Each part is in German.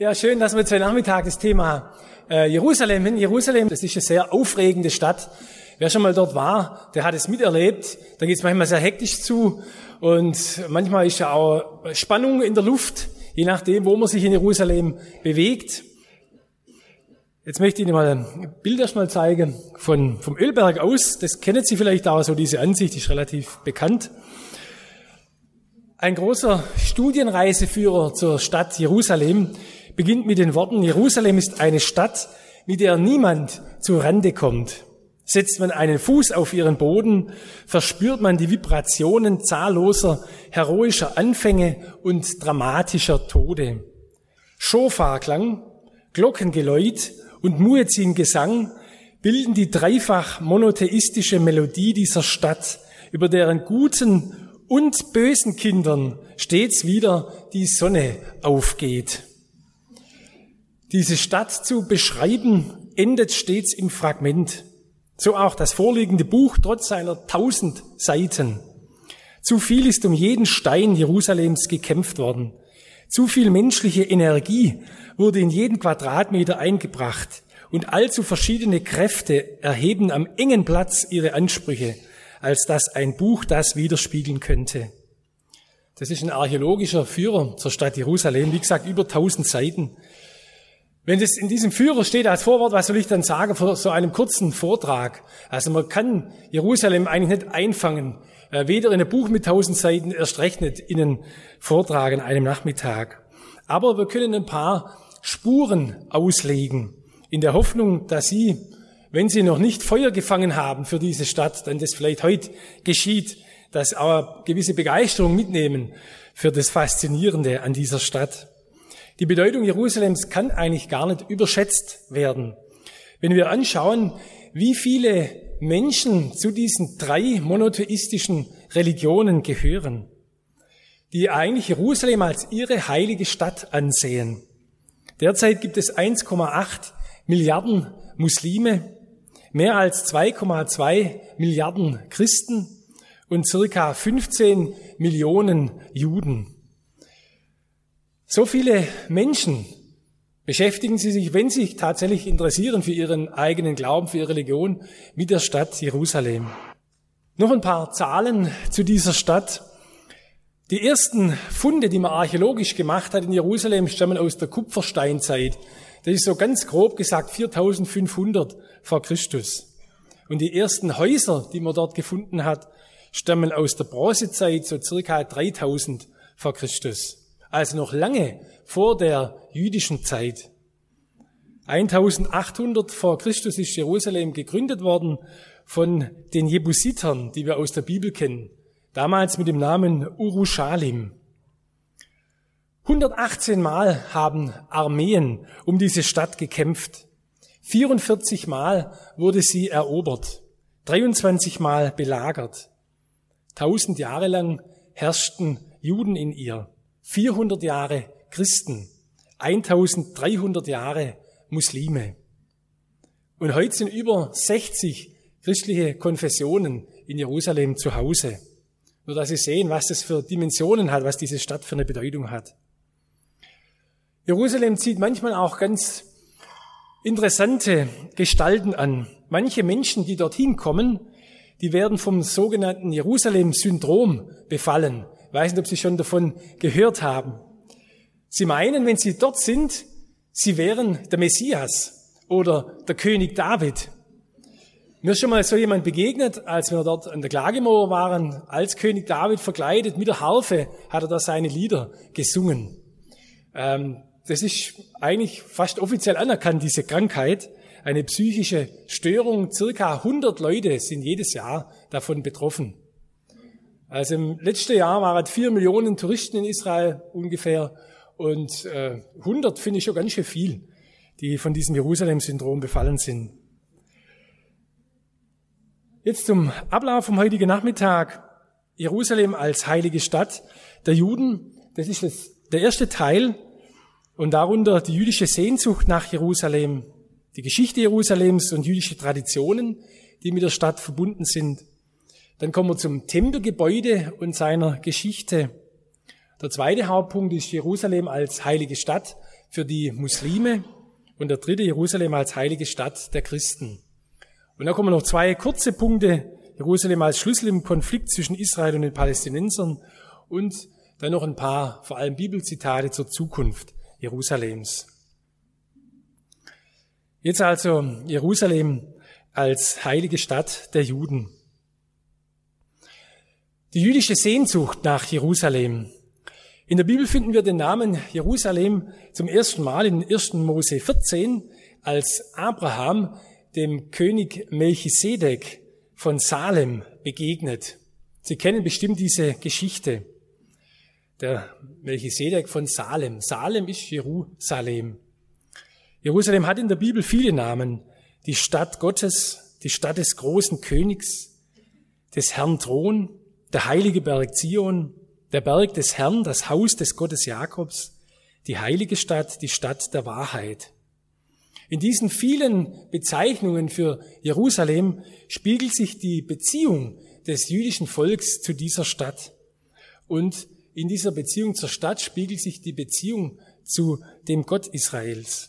Ja, schön, dass wir jetzt heute Nachmittag das Thema Jerusalem hin. Jerusalem, das ist eine sehr aufregende Stadt. Wer schon mal dort war, der hat es miterlebt. Da geht es manchmal sehr hektisch zu und manchmal ist ja auch Spannung in der Luft, je nachdem, wo man sich in Jerusalem bewegt. Jetzt möchte ich Ihnen mal ein Bild erstmal zeigen vom Ölberg aus. Das kennen Sie vielleicht auch, so diese Ansicht ist relativ bekannt. Ein großer Studienreiseführer zur Stadt Jerusalem beginnt mit den Worten: Jerusalem ist eine Stadt, mit der niemand zu Rande kommt. Setzt man einen Fuß auf ihren Boden, verspürt man die Vibrationen zahlloser heroischer Anfänge und dramatischer Tode. Schofarklang, Glockengeläut und Muezzin-Gesang bilden die dreifach monotheistische Melodie dieser Stadt, über deren guten und bösen Kindern stets wieder die Sonne aufgeht. Diese Stadt zu beschreiben, endet stets im Fragment. So auch das vorliegende Buch trotz seiner 1000 Seiten. Zu viel ist um jeden Stein Jerusalems gekämpft worden. Zu viel menschliche Energie wurde in jeden Quadratmeter eingebracht und allzu verschiedene Kräfte erheben am engen Platz ihre Ansprüche, als dass ein Buch das widerspiegeln könnte. Das ist ein archäologischer Führer zur Stadt Jerusalem, wie gesagt, über 1000 Seiten. Wenn das in diesem Führer steht als Vorwort, was soll ich dann sagen vor so einem kurzen Vortrag? Also man kann Jerusalem eigentlich nicht einfangen, weder in einem Buch mit 1000 Seiten, erst recht nicht in einen Vortrag an einem Nachmittag. Aber wir können ein paar Spuren auslegen, in der Hoffnung, dass Sie, wenn Sie noch nicht Feuer gefangen haben für diese Stadt, dann das vielleicht heute geschieht, dass auch gewisse Begeisterung mitnehmen für das Faszinierende an dieser Stadt. Die Bedeutung Jerusalems kann eigentlich gar nicht überschätzt werden. Wenn wir anschauen, wie viele Menschen zu diesen 3 monotheistischen Religionen gehören, die eigentlich Jerusalem als ihre heilige Stadt ansehen. Derzeit gibt es 1,8 Milliarden Muslime, mehr als 2,2 Milliarden Christen und circa 15 Millionen Juden. So viele Menschen beschäftigen sie sich, wenn sie sich tatsächlich interessieren für ihren eigenen Glauben, für ihre Religion, mit der Stadt Jerusalem. Noch ein paar Zahlen zu dieser Stadt. Die ersten Funde, die man archäologisch gemacht hat in Jerusalem, stammen aus der Kupfersteinzeit. Das ist so ganz grob gesagt 4500 vor Christus. Und die ersten Häuser, die man dort gefunden hat, stammen aus der Bronzezeit, so circa 3000 vor Christus. Also noch lange vor der jüdischen Zeit. 1800 vor Christus ist Jerusalem gegründet worden von den Jebusitern, die wir aus der Bibel kennen. Damals mit dem Namen Urushalim. 118 Mal haben Armeen um diese Stadt gekämpft. 44 Mal wurde sie erobert. 23 Mal belagert. 1000 Jahre lang herrschten Juden in ihr. 400 Jahre Christen, 1300 Jahre Muslime. Und heute sind über 60 christliche Konfessionen in Jerusalem zu Hause. Nur dass Sie sehen, was das für Dimensionen hat, was diese Stadt für eine Bedeutung hat. Jerusalem zieht manchmal auch ganz interessante Gestalten an. Manche Menschen, die dorthin kommen, die werden vom sogenannten Jerusalem-Syndrom befallen. Ich weiß nicht, ob Sie schon davon gehört haben. Sie meinen, wenn Sie dort sind, Sie wären der Messias oder der König David. Mir ist schon mal so jemand begegnet, als wir dort an der Klagemauer waren, als König David verkleidet, mit der Harfe hat er da seine Lieder gesungen. Das ist eigentlich fast offiziell anerkannt, diese Krankheit, eine psychische Störung. Circa 100 Leute sind jedes Jahr davon betroffen. Also im letzten Jahr waren 4 Millionen Touristen in Israel ungefähr und 100 finde ich schon ganz schön viel, die von diesem Jerusalem-Syndrom befallen sind. Jetzt zum Ablauf vom heutigen Nachmittag. Jerusalem als heilige Stadt der Juden, das ist der erste Teil und darunter die jüdische Sehnsucht nach Jerusalem, die Geschichte Jerusalems und jüdische Traditionen, die mit der Stadt verbunden sind. Dann kommen wir zum Tempelgebäude und seiner Geschichte. Der zweite Hauptpunkt ist Jerusalem als heilige Stadt für die Muslime und der dritte Jerusalem als heilige Stadt der Christen. Und da kommen noch zwei kurze Punkte. Jerusalem als Schlüssel im Konflikt zwischen Israel und den Palästinensern und dann noch ein paar, vor allem Bibelzitate zur Zukunft Jerusalems. Jetzt also Jerusalem als heilige Stadt der Juden. Die jüdische Sehnsucht nach Jerusalem. In der Bibel finden wir den Namen Jerusalem zum ersten Mal in 1. Mose 14, als Abraham dem König Melchisedek von Salem begegnet. Sie kennen bestimmt diese Geschichte. Der Melchisedek von Salem. Salem ist Jerusalem. Jerusalem hat in der Bibel viele Namen. Die Stadt Gottes, die Stadt des großen Königs, des Herrn Thron, der heilige Berg Zion, der Berg des Herrn, das Haus des Gottes Jakobs, die heilige Stadt, die Stadt der Wahrheit. In diesen vielen Bezeichnungen für Jerusalem spiegelt sich die Beziehung des jüdischen Volks zu dieser Stadt. Und in dieser Beziehung zur Stadt spiegelt sich die Beziehung zu dem Gott Israels.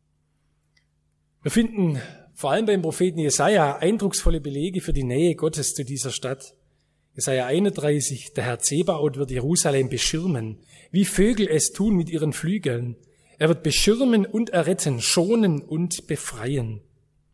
Wir finden vor allem beim Propheten Jesaja eindrucksvolle Belege für die Nähe Gottes zu dieser Stadt. Jesaja 31, der Herr Zebaoth wird Jerusalem beschirmen, wie Vögel es tun mit ihren Flügeln. Er wird beschirmen und erretten, schonen und befreien.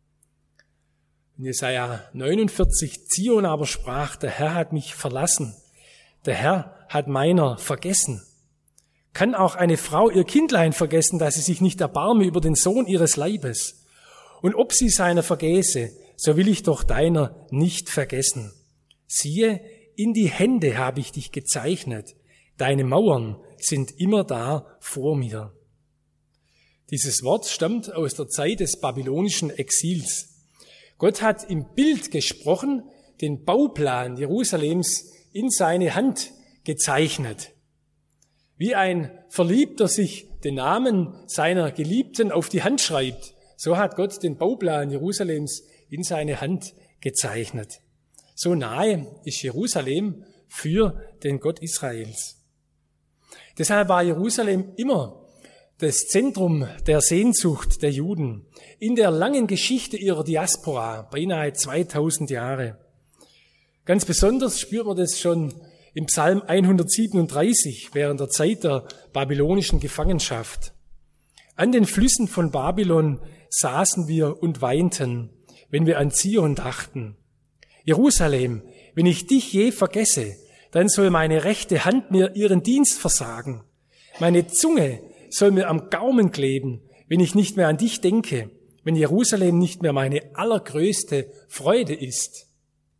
In Jesaja 49, Zion aber sprach, der Herr hat mich verlassen, der Herr hat meiner vergessen. Kann auch eine Frau ihr Kindlein vergessen, dass sie sich nicht erbarme über den Sohn ihres Leibes? Und ob sie seiner vergäße, so will ich doch deiner nicht vergessen. Siehe, in die Hände habe ich dich gezeichnet, deine Mauern sind immer da vor mir. Dieses Wort stammt aus der Zeit des babylonischen Exils. Gott hat im Bild gesprochen, den Bauplan Jerusalems in seine Hand gezeichnet. Wie ein Verliebter sich den Namen seiner Geliebten auf die Hand schreibt, so hat Gott den Bauplan Jerusalems in seine Hand gezeichnet. So nahe ist Jerusalem für den Gott Israels. Deshalb war Jerusalem immer das Zentrum der Sehnsucht der Juden in der langen Geschichte ihrer Diaspora, beinahe 2000 Jahre. Ganz besonders spürt man das schon im Psalm 137 während der Zeit der babylonischen Gefangenschaft. An den Flüssen von Babylon saßen wir und weinten, wenn wir an Zion dachten. Jerusalem, wenn ich dich je vergesse, dann soll meine rechte Hand mir ihren Dienst versagen. Meine Zunge soll mir am Gaumen kleben, wenn ich nicht mehr an dich denke, wenn Jerusalem nicht mehr meine allergrößte Freude ist.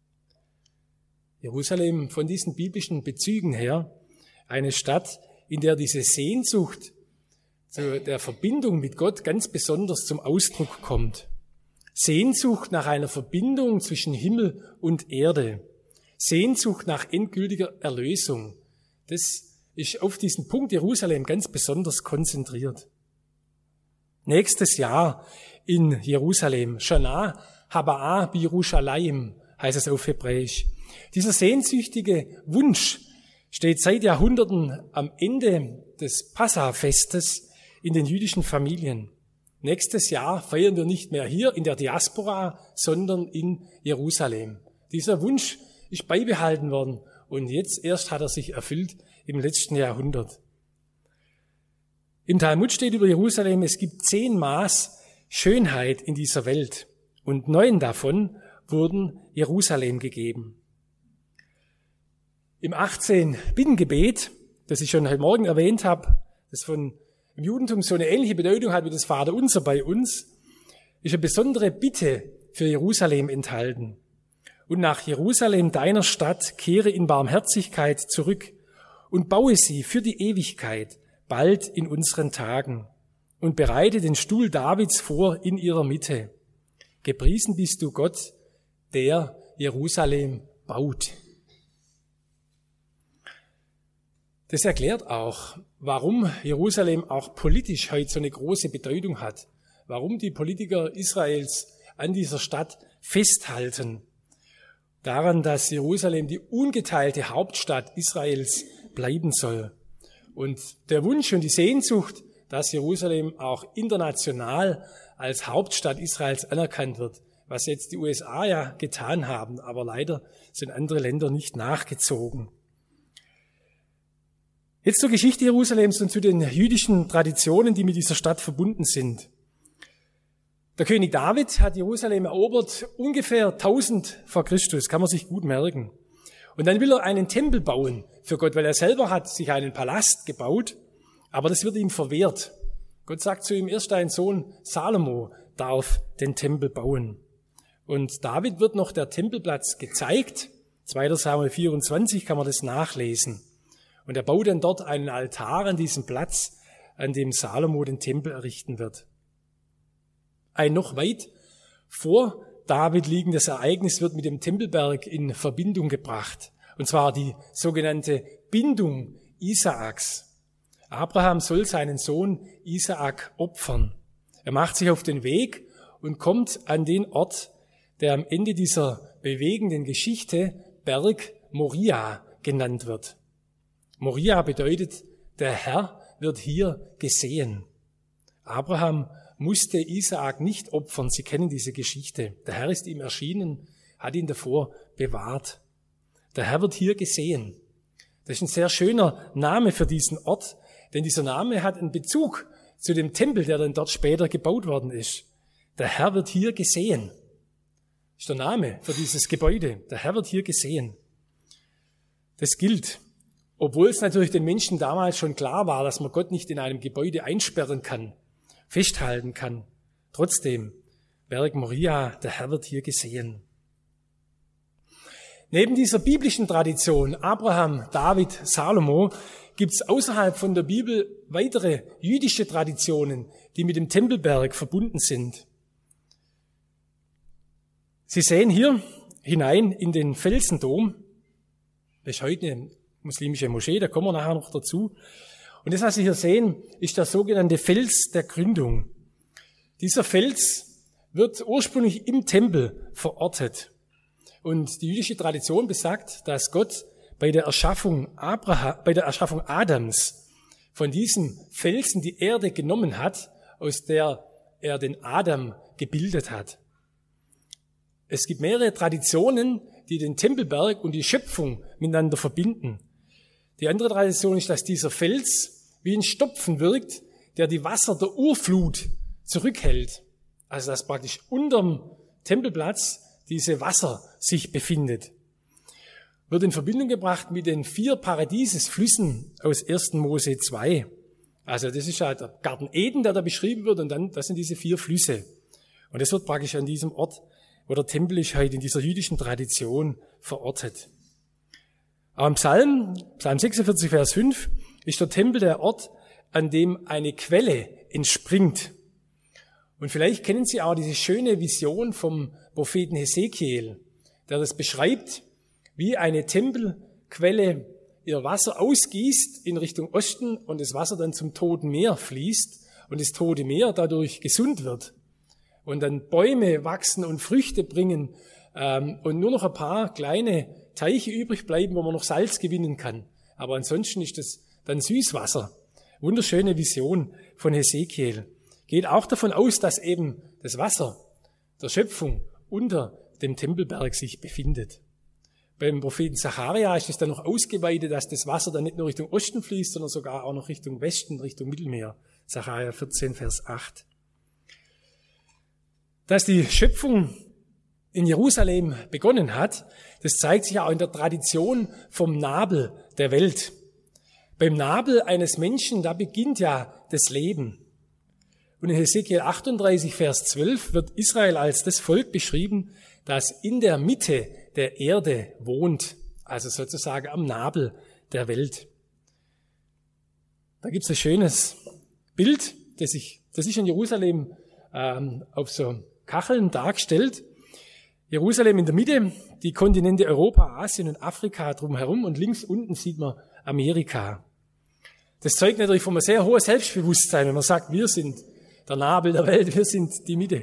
Jerusalem von diesen biblischen Bezügen her, eine Stadt, in der diese Sehnsucht zu der Verbindung mit Gott ganz besonders zum Ausdruck kommt. Sehnsucht nach einer Verbindung zwischen Himmel und Erde. Sehnsucht nach endgültiger Erlösung. Das ist auf diesen Punkt Jerusalem ganz besonders konzentriert. Nächstes Jahr in Jerusalem, Shana Habaa B'Yerushalayim heißt es auf Hebräisch. Dieser sehnsüchtige Wunsch steht seit Jahrhunderten am Ende des Passafestes in den jüdischen Familien. Nächstes Jahr feiern wir nicht mehr hier in der Diaspora, sondern in Jerusalem. Dieser Wunsch ist beibehalten worden und jetzt erst hat er sich erfüllt im letzten Jahrhundert. Im Talmud steht über Jerusalem, es gibt 10 Maß Schönheit in dieser Welt und 9 davon wurden Jerusalem gegeben. Im 18 Binnengebet, das ich schon heute Morgen erwähnt habe, das im Judentum so eine ähnliche Bedeutung hat wie das Vaterunser bei uns, ist eine besondere Bitte für Jerusalem enthalten. Und nach Jerusalem, deiner Stadt, kehre in Barmherzigkeit zurück und baue sie für die Ewigkeit bald in unseren Tagen und bereite den Stuhl Davids vor in ihrer Mitte. Gepriesen bist du Gott, der Jerusalem baut. Das erklärt auch, warum Jerusalem auch politisch heute so eine große Bedeutung hat, warum die Politiker Israels an dieser Stadt festhalten. Daran, dass Jerusalem die ungeteilte Hauptstadt Israels bleiben soll. Und der Wunsch und die Sehnsucht dass Jerusalem auch international als Hauptstadt Israels anerkannt wird, was jetzt die USA ja getan haben, aber leider sind andere Länder nicht nachgezogen. Jetzt zur Geschichte Jerusalems und zu den jüdischen Traditionen, die mit dieser Stadt verbunden sind. Der König David hat Jerusalem erobert ungefähr 1000 vor Christus, kann man sich gut merken. Und dann will er einen Tempel bauen für Gott, weil er selber hat sich einen Palast gebaut, aber das wird ihm verwehrt. Gott sagt zu ihm, erst dein Sohn Salomo darf den Tempel bauen. Und David wird noch der Tempelplatz gezeigt. 2. Samuel 24 kann man das nachlesen. Und er baut dann dort einen Altar an diesem Platz, an dem Salomo den Tempel errichten wird. Ein noch weit vor David liegendes Ereignis wird mit dem Tempelberg in Verbindung gebracht. Und zwar die sogenannte Bindung Isaaks. Abraham soll seinen Sohn Isaak opfern. Er macht sich auf den Weg und kommt an den Ort, der am Ende dieser bewegenden Geschichte Berg Moria genannt wird. Moria bedeutet, der Herr wird hier gesehen. Abraham musste Isaak nicht opfern. Sie kennen diese Geschichte. Der Herr ist ihm erschienen, hat ihn davor bewahrt. Der Herr wird hier gesehen. Das ist ein sehr schöner Name für diesen Ort, denn dieser Name hat einen Bezug zu dem Tempel, der dann dort später gebaut worden ist. Der Herr wird hier gesehen. Das ist der Name für dieses Gebäude. Der Herr wird hier gesehen. Das gilt, obwohl es natürlich den Menschen damals schon klar war, dass man Gott nicht in einem Gebäude einsperren kann, festhalten kann. Trotzdem, Berg Moria, der Herr wird hier gesehen. Neben dieser biblischen Tradition, Abraham, David, Salomo, gibt es außerhalb von der Bibel weitere jüdische Traditionen, die mit dem Tempelberg verbunden sind. Sie sehen hier hinein in den Felsendom. Das ist heute eine muslimische Moschee, da kommen wir nachher noch dazu. Und das, was Sie hier sehen, ist der sogenannte Fels der Gründung. Dieser Fels wird ursprünglich im Tempel verortet. Und die jüdische Tradition besagt, dass Gott bei der Erschaffung Adams von diesem Felsen die Erde genommen hat, aus der er den Adam gebildet hat. Es gibt mehrere Traditionen, die den Tempelberg und die Schöpfung miteinander verbinden. Die andere Tradition ist, dass dieser Fels wie ein Stopfen wirkt, der die Wasser der Urflut zurückhält. Also dass praktisch unterm Tempelplatz diese Wasser sich befindet. Wird in Verbindung gebracht mit den 4 Paradiesesflüssen aus 1. Mose 2. Also das ist ja der Garten Eden, der da beschrieben wird, und dann, das sind diese 4 Flüsse. Und das wird praktisch an diesem Ort, wo der Tempel ist, heute in dieser jüdischen Tradition verortet. Aber im Psalm 46, Vers 5, ist der Tempel der Ort, an dem eine Quelle entspringt. Und vielleicht kennen Sie auch diese schöne Vision vom Propheten Hesekiel, der das beschreibt, wie eine Tempelquelle ihr Wasser ausgießt in Richtung Osten und das Wasser dann zum Toten Meer fließt und das Tote Meer dadurch gesund wird. Und dann Bäume wachsen und Früchte bringen und nur noch ein paar kleine Teiche übrig bleiben, wo man noch Salz gewinnen kann. Aber ansonsten ist das dann Süßwasser. Wunderschöne Vision von Hesekiel. Geht auch davon aus, dass eben das Wasser der Schöpfung unter dem Tempelberg sich befindet. Beim Propheten Zacharia ist es dann noch ausgeweitet, dass das Wasser dann nicht nur Richtung Osten fließt, sondern sogar auch noch Richtung Westen, Richtung Mittelmeer. Zacharia 14, Vers 8. Dass die Schöpfung in Jerusalem begonnen hat, das zeigt sich auch in der Tradition vom Nabel der Welt. Beim Nabel eines Menschen, da beginnt ja das Leben. Und in Hesekiel 38, Vers 12 wird Israel als das Volk beschrieben, das in der Mitte der Erde wohnt, also sozusagen am Nabel der Welt. Da gibt es ein schönes Bild, das ist in Jerusalem auf so Kacheln dargestellt. Jerusalem in der Mitte, die Kontinente Europa, Asien und Afrika drumherum und links unten sieht man Amerika. Das zeugt natürlich von einem sehr hohen Selbstbewusstsein, wenn man sagt, wir sind der Nabel der Welt, wir sind die Mitte.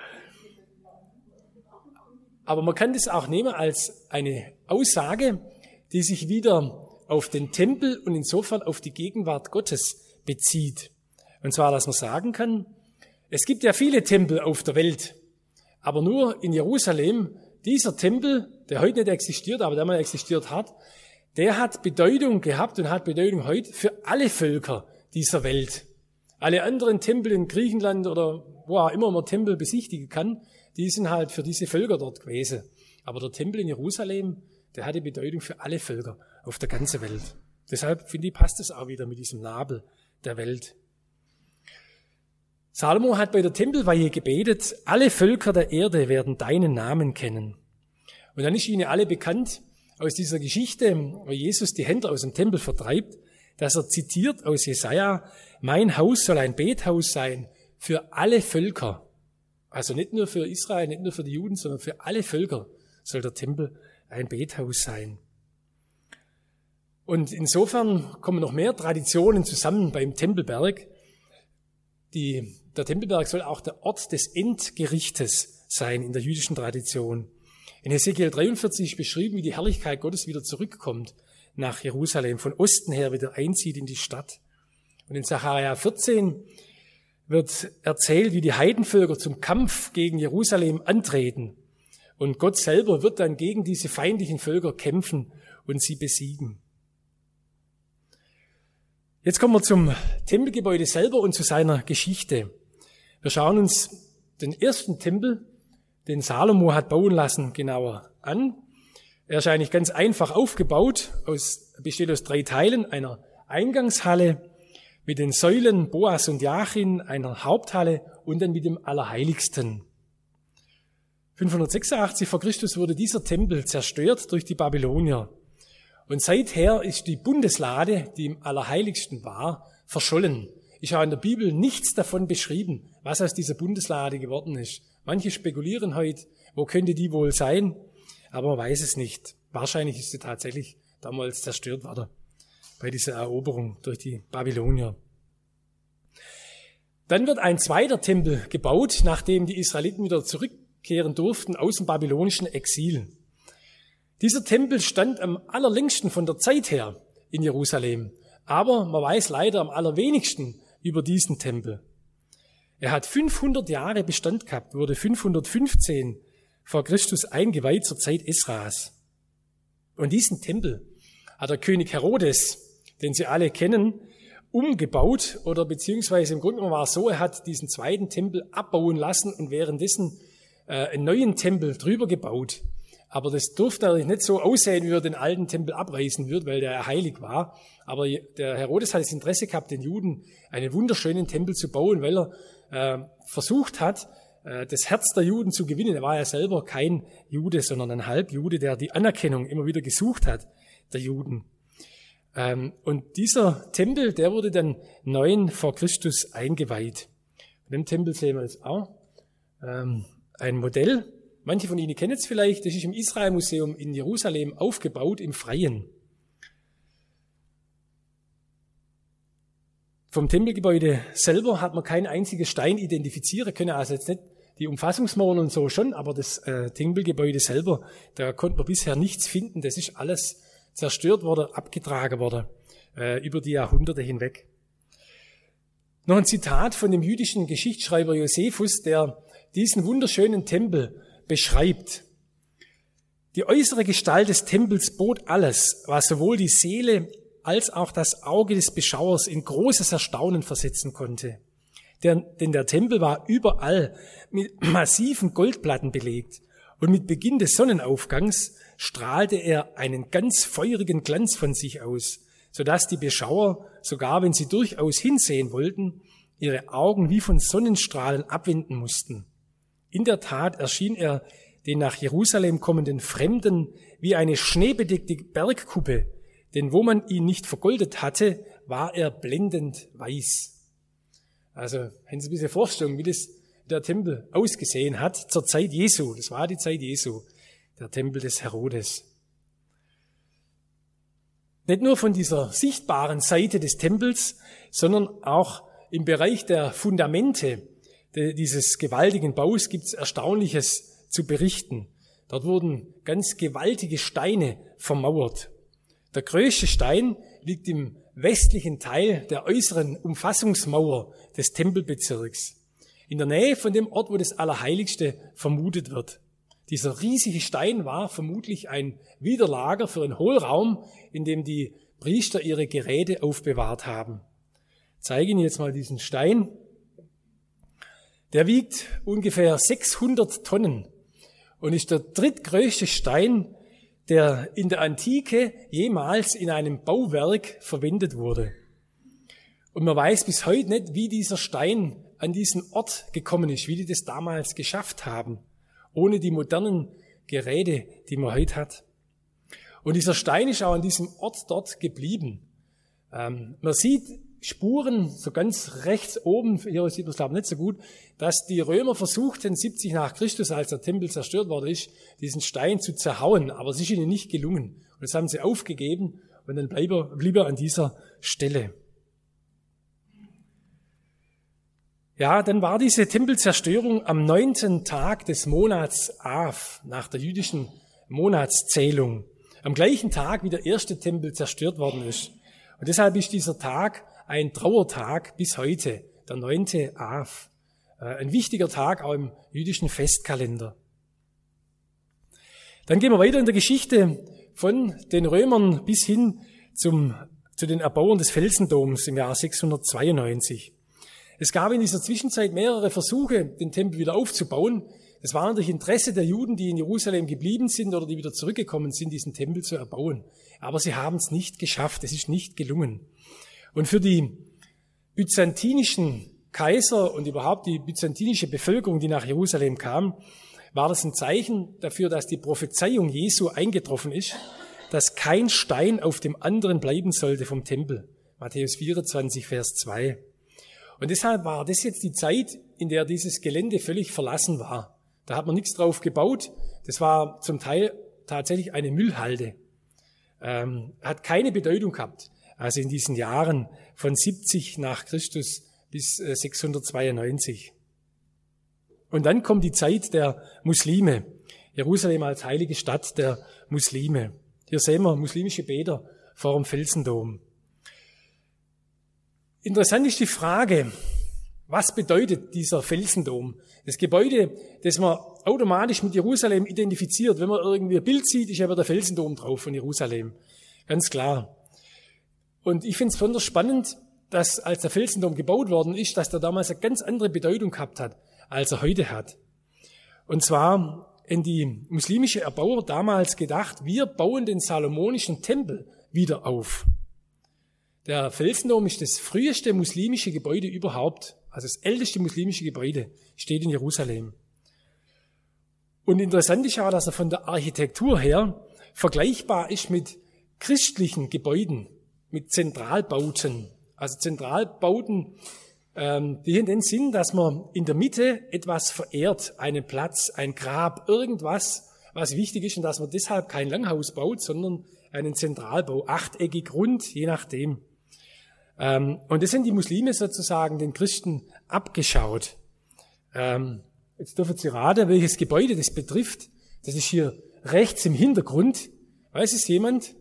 Aber man kann das auch nehmen als eine Aussage, die sich wieder auf den Tempel und insofern auf die Gegenwart Gottes bezieht. Und zwar, dass man sagen kann, es gibt ja viele Tempel auf der Welt, aber nur in Jerusalem, dieser Tempel, der heute nicht existiert, aber der mal existiert hat, der hat Bedeutung gehabt und hat Bedeutung heute für alle Völker dieser Welt. Alle anderen Tempel in Griechenland oder wo auch immer man Tempel besichtigen kann, die sind halt für diese Völker dort gewesen. Aber der Tempel in Jerusalem, der hatte Bedeutung für alle Völker auf der ganzen Welt. Deshalb, finde ich, passt es auch wieder mit diesem Nabel der Welt. Salomo hat bei der Tempelweihe gebetet, alle Völker der Erde werden deinen Namen kennen. Und dann ist ihnen alle bekannt aus dieser Geschichte, wo Jesus die Händler aus dem Tempel vertreibt, dass er zitiert aus Jesaja, mein Haus soll ein Bethaus sein für alle Völker. Also nicht nur für Israel, nicht nur für die Juden, sondern für alle Völker soll der Tempel ein Bethaus sein. Und insofern kommen noch mehr Traditionen zusammen beim Tempelberg. Der Tempelberg soll auch der Ort des Endgerichtes sein in der jüdischen Tradition. In Hesekiel 43 ist beschrieben, wie die Herrlichkeit Gottes wieder zurückkommt nach Jerusalem, von Osten her wieder einzieht in die Stadt. Und in Sacharja 14 wird erzählt, wie die Heidenvölker zum Kampf gegen Jerusalem antreten. Und Gott selber wird dann gegen diese feindlichen Völker kämpfen und sie besiegen. Jetzt kommen wir zum Tempelgebäude selber und zu seiner Geschichte. Wir schauen uns den ersten Tempel, den Salomo hat bauen lassen, genauer an. Er ist eigentlich ganz einfach aufgebaut, besteht aus 3 Teilen, einer Eingangshalle mit den Säulen Boas und Jachin, einer Haupthalle und dann mit dem Allerheiligsten. 586 vor Christus wurde dieser Tempel zerstört durch die Babylonier. Und seither ist die Bundeslade, die im Allerheiligsten war, verschollen. Ist auch in der Bibel nichts davon beschrieben, was aus dieser Bundeslade geworden ist. Manche spekulieren heute, wo könnte die wohl sein, aber man weiß es nicht. Wahrscheinlich ist sie tatsächlich damals zerstört worden bei dieser Eroberung durch die Babylonier. Dann wird ein zweiter Tempel gebaut, nachdem die Israeliten wieder zurückkehren durften aus dem babylonischen Exil. Dieser Tempel stand am allerlängsten von der Zeit her in Jerusalem, aber man weiß leider am allerwenigsten über diesen Tempel. Er hat 500 Jahre Bestand gehabt, wurde 515 vor Christus eingeweiht zur Zeit Esras. Und diesen Tempel hat der König Herodes, den Sie alle kennen, umgebaut oder beziehungsweise im Grunde genommen war es so, er hat diesen zweiten Tempel abbauen lassen und währenddessen einen neuen Tempel drüber gebaut. Aber das durfte natürlich nicht so aussehen, wie er den alten Tempel abreißen wird, weil der ja heilig war. Aber der Herodes hat das Interesse gehabt, den Juden einen wunderschönen Tempel zu bauen, weil er versucht hat, das Herz der Juden zu gewinnen. Er war ja selber kein Jude, sondern ein Halbjude, der die Anerkennung immer wieder gesucht hat, der Juden. Und dieser Tempel, der wurde dann 9 vor Christus eingeweiht. In dem Tempel sehen wir jetzt auch ein Modell. Manche von Ihnen kennen es vielleicht, das ist im Israel-Museum in Jerusalem aufgebaut im Freien. Vom Tempelgebäude selber hat man keinen einzigen Stein identifizieren können, also jetzt nicht die Umfassungsmauern und so schon, aber das Tempelgebäude selber, da konnte man bisher nichts finden, das ist alles zerstört worden, abgetragen worden, über die Jahrhunderte hinweg. Noch ein Zitat von dem jüdischen Geschichtsschreiber Josephus, der diesen wunderschönen Tempel beschreibt. Die äußere Gestalt des Tempels bot alles, was sowohl die Seele als auch das Auge des Beschauers in großes Erstaunen versetzen konnte. Denn der Tempel war überall mit massiven Goldplatten belegt und mit Beginn des Sonnenaufgangs strahlte er einen ganz feurigen Glanz von sich aus, sodass die Beschauer, sogar wenn sie durchaus hinsehen wollten, ihre Augen wie von Sonnenstrahlen abwenden mussten. In der Tat erschien er den nach Jerusalem kommenden Fremden wie eine schneebedeckte Bergkuppe, denn wo man ihn nicht vergoldet hatte, war er blendend weiß. Also, haben Sie ein bisschen Vorstellung, wie das der Tempel ausgesehen hat zur Zeit Jesu. Das war die Zeit Jesu, der Tempel des Herodes. Nicht nur von dieser sichtbaren Seite des Tempels, sondern auch im Bereich der Fundamente dieses gewaltigen Baus gibt es Erstaunliches zu berichten. Dort wurden ganz gewaltige Steine vermauert. Der größte Stein liegt im westlichen Teil der äußeren Umfassungsmauer des Tempelbezirks, in der Nähe von dem Ort, wo das Allerheiligste vermutet wird. Dieser riesige Stein war vermutlich ein Widerlager für einen Hohlraum, in dem die Priester ihre Geräte aufbewahrt haben. Ich zeige Ihnen jetzt mal diesen Stein. Der wiegt ungefähr 600 Tonnen und ist der drittgrößte Stein, der in der Antike jemals in einem Bauwerk verwendet wurde. Und man weiß bis heute nicht, wie dieser Stein an diesen Ort gekommen ist, wie die das damals geschafft haben, ohne die modernen Geräte, die man heute hat. Und dieser Stein ist auch an diesem Ort dort geblieben. Man sieht Spuren, so ganz rechts oben, hier sieht man es glaube ich nicht so gut, dass die Römer versuchten, 70 nach Christus, als der Tempel zerstört worden ist, diesen Stein zu zerhauen, aber es ist ihnen nicht gelungen. Und das haben sie aufgegeben und dann blieb er an dieser Stelle. Ja, dann war diese Tempelzerstörung am 9. Tag des Monats Av, nach der jüdischen Monatszählung, am gleichen Tag, wie der erste Tempel zerstört worden ist. Und deshalb ist dieser Tag ein Trauertag bis heute, der 9. Av. Ein wichtiger Tag auch im jüdischen Festkalender. Dann gehen wir weiter in der Geschichte von den Römern bis hin zu den Erbauern des Felsendoms im Jahr 692. Es gab in dieser Zwischenzeit mehrere Versuche, den Tempel wieder aufzubauen. Es war natürlich Interesse der Juden, die in Jerusalem geblieben sind oder die wieder zurückgekommen sind, diesen Tempel zu erbauen. Aber sie haben es nicht geschafft, es ist nicht gelungen. Und für die byzantinischen Kaiser und überhaupt die byzantinische Bevölkerung, die nach Jerusalem kam, war das ein Zeichen dafür, dass die Prophezeiung Jesu eingetroffen ist, dass kein Stein auf dem anderen bleiben sollte vom Tempel. Matthäus 24, Vers 2. Und deshalb war das jetzt die Zeit, in der dieses Gelände völlig verlassen war. Da hat man nichts drauf gebaut. Das war zum Teil tatsächlich eine Müllhalde. Hat keine Bedeutung gehabt. Also in diesen Jahren von 70 nach Christus bis 692. Und dann kommt die Zeit der Muslime. Jerusalem als heilige Stadt der Muslime. Hier sehen wir muslimische Beter vor dem Felsendom. Interessant ist die Frage, was bedeutet dieser Felsendom? Das Gebäude, das man automatisch mit Jerusalem identifiziert. Wenn man irgendwie ein Bild sieht, ist aber der Felsendom drauf von Jerusalem. Ganz klar. Und ich finde es besonders spannend, dass als der Felsendom gebaut worden ist, dass der damals eine ganz andere Bedeutung gehabt hat, als er heute hat. Und zwar in die muslimische Erbauer damals gedacht, wir bauen den salomonischen Tempel wieder auf. Der Felsendom ist das früheste muslimische Gebäude überhaupt, also das älteste muslimische Gebäude, steht in Jerusalem. Und interessant ist auch, dass er von der Architektur her vergleichbar ist mit christlichen Gebäuden, mit Zentralbauten. Also Zentralbauten, die in den Sinn, dass man in der Mitte etwas verehrt, einen Platz, ein Grab, irgendwas, was wichtig ist und dass man deshalb kein Langhaus baut, sondern einen Zentralbau, achteckig, rund, je nachdem. Und das sind die Muslime sozusagen den Christen abgeschaut. Jetzt dürfen Sie raten, welches Gebäude das betrifft. Das ist hier rechts im Hintergrund. Weiß es jemand?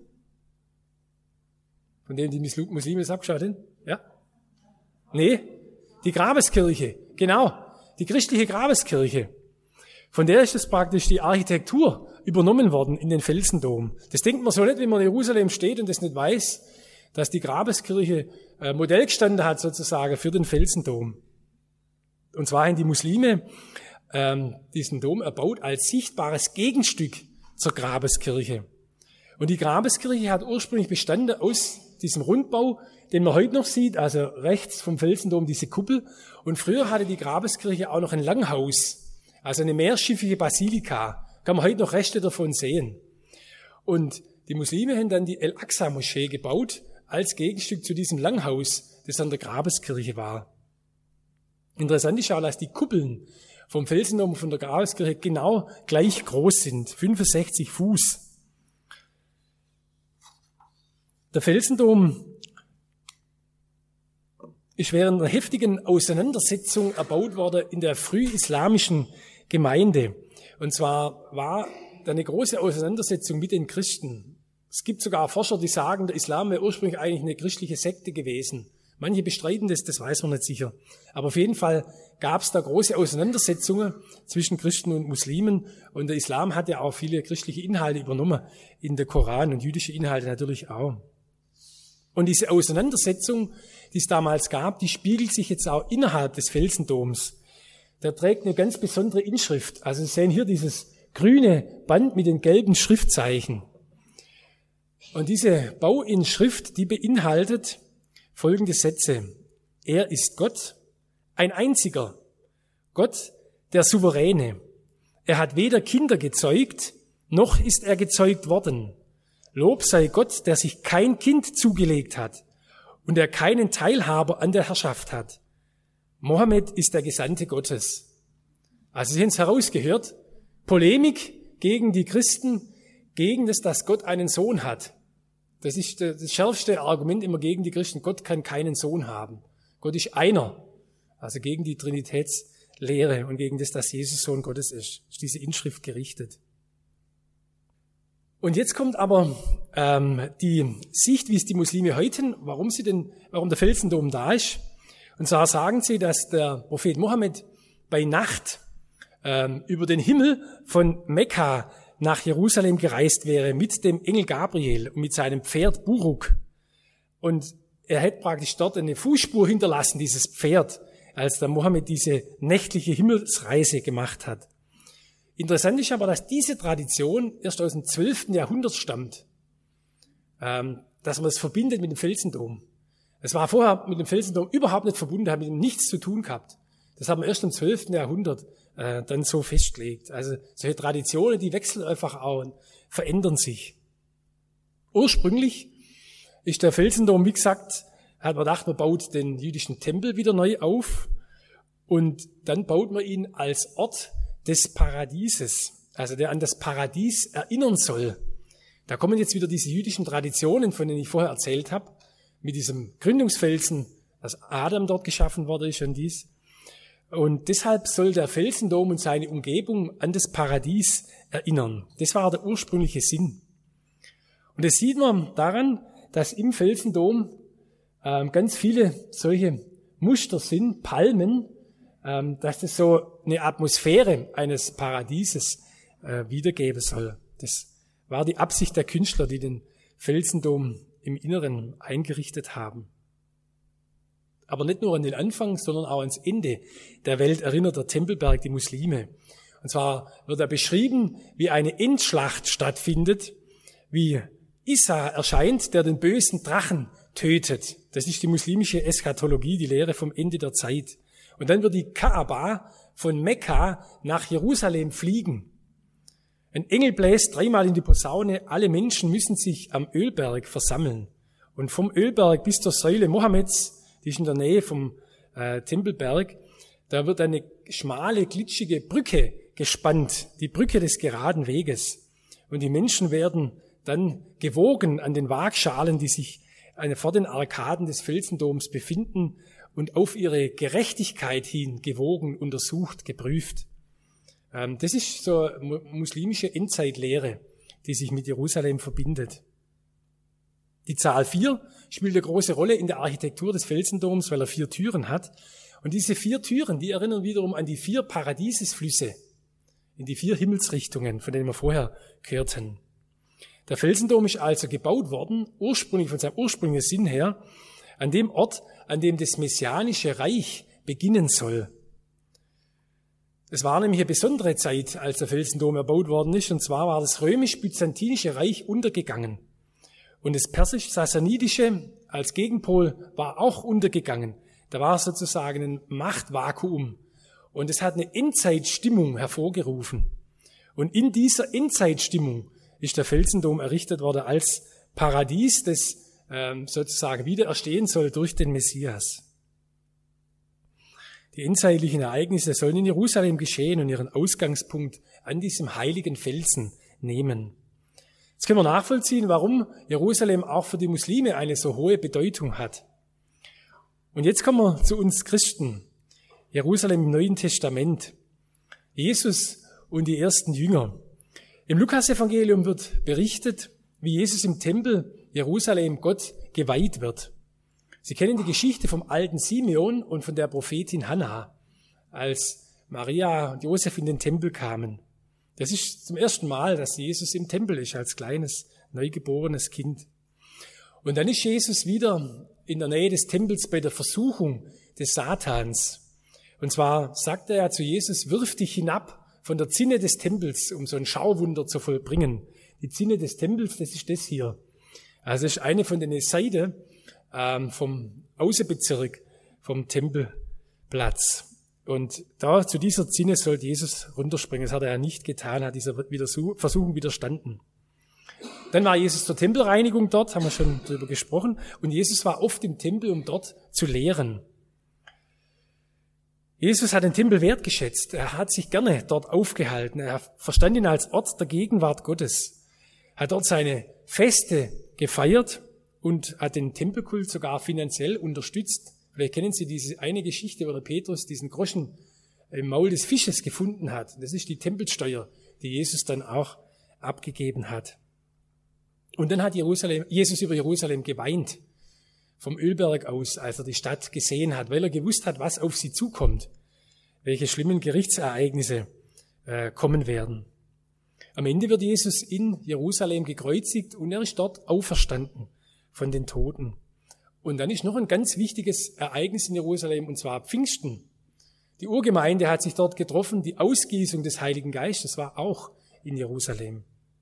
Von dem die Muslime es abgeschaut haben? Ja? Nee? Die Grabeskirche. Genau. Die christliche Grabeskirche. Von der ist das praktisch die Architektur übernommen worden in den Felsendom. Das denkt man so nicht, wenn man in Jerusalem steht und das nicht weiß, dass die Grabeskirche Modell gestanden hat sozusagen für den Felsendom. Und zwar haben die Muslime diesen Dom erbaut als sichtbares Gegenstück zur Grabeskirche. Und die Grabeskirche hat ursprünglich bestanden aus diesem Rundbau, den man heute noch sieht, also rechts vom Felsendom diese Kuppel. Und früher hatte die Grabeskirche auch noch ein Langhaus, also eine mehrschiffige Basilika. Kann man heute noch Reste davon sehen. Und die Muslime haben dann die El-Aqsa-Moschee gebaut, als Gegenstück zu diesem Langhaus, das an der Grabeskirche war. Interessant ist auch, dass die Kuppeln vom Felsendom und von der Grabeskirche genau gleich groß sind, 65 Fuß. Der Felsendom ist während einer heftigen Auseinandersetzung erbaut worden in der frühislamischen Gemeinde. Und zwar war da eine große Auseinandersetzung mit den Christen. Es gibt sogar Forscher, die sagen, der Islam wäre ursprünglich eigentlich eine christliche Sekte gewesen. Manche bestreiten das weiß man nicht sicher. Aber auf jeden Fall gab es da große Auseinandersetzungen zwischen Christen und Muslimen. Und der Islam hat ja auch viele christliche Inhalte übernommen, in der Koran und jüdische Inhalte natürlich auch. Und diese Auseinandersetzung, die es damals gab, die spiegelt sich jetzt auch innerhalb des Felsendoms. Der trägt eine ganz besondere Inschrift. Also Sie sehen hier dieses grüne Band mit den gelben Schriftzeichen. Und diese Bauinschrift, die beinhaltet folgende Sätze. Er ist Gott, ein einziger, Gott, der Souveräne. Er hat weder Kinder gezeugt, noch ist er gezeugt worden. Lob sei Gott, der sich kein Kind zugelegt hat und der keinen Teilhaber an der Herrschaft hat. Mohammed ist der Gesandte Gottes. Also Sie haben es herausgehört, Polemik gegen die Christen, gegen das, dass Gott einen Sohn hat. Das ist das schärfste Argument immer gegen die Christen. Gott kann keinen Sohn haben. Gott ist einer. Also gegen die Trinitätslehre und gegen das, dass Jesus Sohn Gottes ist diese Inschrift gerichtet. Und jetzt kommt aber die Sicht, wie es die Muslime heute, warum der Felsendom da ist. Und zwar sagen sie, dass der Prophet Mohammed bei Nacht über den Himmel von Mekka nach Jerusalem gereist wäre mit dem Engel Gabriel und mit seinem Pferd Buruk. Und er hätte praktisch dort eine Fußspur hinterlassen, dieses Pferd, als der Mohammed diese nächtliche Himmelsreise gemacht hat. Interessant ist aber, dass diese Tradition erst aus dem 12. Jahrhundert stammt, dass man es verbindet mit dem Felsendom. Es war vorher mit dem Felsendom überhaupt nicht verbunden, hat mit ihm nichts zu tun gehabt. Das haben wir erst im 12. Jahrhundert dann so festgelegt. Also solche Traditionen, die wechseln einfach auch und verändern sich. Ursprünglich ist der Felsendom, wie gesagt, hat man gedacht, man baut den jüdischen Tempel wieder neu auf und dann baut man ihn als Ort des Paradieses, also der an das Paradies erinnern soll. Da kommen jetzt wieder diese jüdischen Traditionen, von denen ich vorher erzählt habe, mit diesem Gründungsfelsen, dass Adam dort geschaffen worden ist und dies. Und deshalb soll der Felsendom und seine Umgebung an das Paradies erinnern. Das war der ursprüngliche Sinn. Und das sieht man daran, dass im Felsendom ganz viele solche Muster sind, Palmen, dass das so eine Atmosphäre eines Paradieses wiedergeben soll. Das war die Absicht der Künstler, die den Felsendom im Inneren eingerichtet haben. Aber nicht nur an den Anfang, sondern auch ans Ende der Welt erinnert der Tempelberg die Muslime. Und zwar wird er beschrieben, wie eine Endschlacht stattfindet, wie Isa erscheint, der den bösen Drachen tötet. Das ist die muslimische Eschatologie, die Lehre vom Ende der Zeit. Und dann wird die Kaaba von Mekka nach Jerusalem fliegen. Ein Engel bläst 3-mal in die Posaune, alle Menschen müssen sich am Ölberg versammeln. Und vom Ölberg bis zur Säule Mohammeds, die ist in der Nähe vom Tempelberg, da wird eine schmale, glitschige Brücke gespannt, die Brücke des geraden Weges. Und die Menschen werden dann gewogen an den Waagschalen, die sich vor den Arkaden des Felsendoms befinden und auf ihre Gerechtigkeit hin gewogen, untersucht, geprüft. Das ist so muslimische Endzeitlehre, die sich mit Jerusalem verbindet. Die Zahl 4 spielt eine große Rolle in der Architektur des Felsendoms, weil er 4 Türen hat. Und diese 4 Türen, die erinnern wiederum an die 4 Paradiesesflüsse, in die 4 Himmelsrichtungen, von denen wir vorher gehört haben. Der Felsendom ist also gebaut worden, ursprünglich von seinem ursprünglichen Sinn her, an dem Ort, an dem das messianische Reich beginnen soll. Es war nämlich eine besondere Zeit, als der Felsendom erbaut worden ist, und zwar war das römisch-byzantinische Reich untergegangen. Und das persisch-sassanidische als Gegenpol war auch untergegangen. Da war sozusagen ein Machtvakuum. Und es hat eine Endzeitstimmung hervorgerufen. Und in dieser Endzeitstimmung ist der Felsendom errichtet worden als Paradies, das sozusagen wieder erstehen soll durch den Messias. Die endzeitlichen Ereignisse sollen in Jerusalem geschehen und ihren Ausgangspunkt an diesem heiligen Felsen nehmen. Jetzt können wir nachvollziehen, warum Jerusalem auch für die Muslime eine so hohe Bedeutung hat. Und jetzt kommen wir zu uns Christen. Jerusalem im Neuen Testament. Jesus und die ersten Jünger. Im Lukasevangelium wird berichtet, wie Jesus im Tempel Jerusalem Gott geweiht wird. Sie kennen die Geschichte vom alten Simeon und von der Prophetin Hannah, als Maria und Josef in den Tempel kamen. Das ist zum ersten Mal, dass Jesus im Tempel ist, als kleines, neugeborenes Kind. Und dann ist Jesus wieder in der Nähe des Tempels bei der Versuchung des Satans. Und zwar sagt er ja zu Jesus, wirf dich hinab von der Zinne des Tempels, um so ein Schauwunder zu vollbringen. Die Zinne des Tempels, das ist das hier. Also das ist eine von den Seiten vom Außenbezirk vom Tempelplatz. Und da zu dieser Zinne sollte Jesus runterspringen. Das hat er ja nicht getan, hat dieser Versuchung widerstanden. Dann war Jesus zur Tempelreinigung dort, haben wir schon drüber gesprochen. Und Jesus war oft im Tempel, um dort zu lehren. Jesus hat den Tempel wertgeschätzt. Er hat sich gerne dort aufgehalten. Er verstand ihn als Ort der Gegenwart Gottes. Hat dort seine Feste gefeiert und hat den Tempelkult sogar finanziell unterstützt. Vielleicht kennen Sie diese eine Geschichte, wo der Petrus diesen Groschen im Maul des Fisches gefunden hat. Das ist die Tempelsteuer, die Jesus dann auch abgegeben hat. Und dann hat Jesus über Jerusalem geweint, vom Ölberg aus, als er die Stadt gesehen hat, weil er gewusst hat, was auf sie zukommt, welche schlimmen Gerichtsereignisse kommen werden. Am Ende wird Jesus in Jerusalem gekreuzigt und er ist dort auferstanden von den Toten. Und dann ist noch ein ganz wichtiges Ereignis in Jerusalem, und zwar Pfingsten. Die Urgemeinde hat sich dort getroffen, die Ausgießung des Heiligen Geistes war auch in Jerusalem.